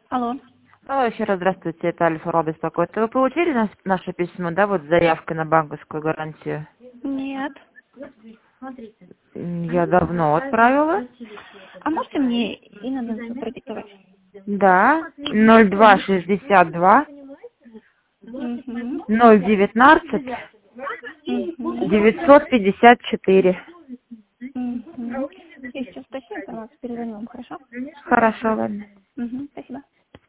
Алло. Алло, еще раз здравствуйте, это Альфа-Ро беспокоит. Вы получили наше письмо, да, вот с заявкой на банковскую гарантию? Нет. Я давно отправила. А можете мне иногда продиктовать? Да, 0262 Угу. 019 Угу. 954. Угу. Я сейчас уточню информацию, перезвоню вам, хорошо? Хорошо, ладно. Угу.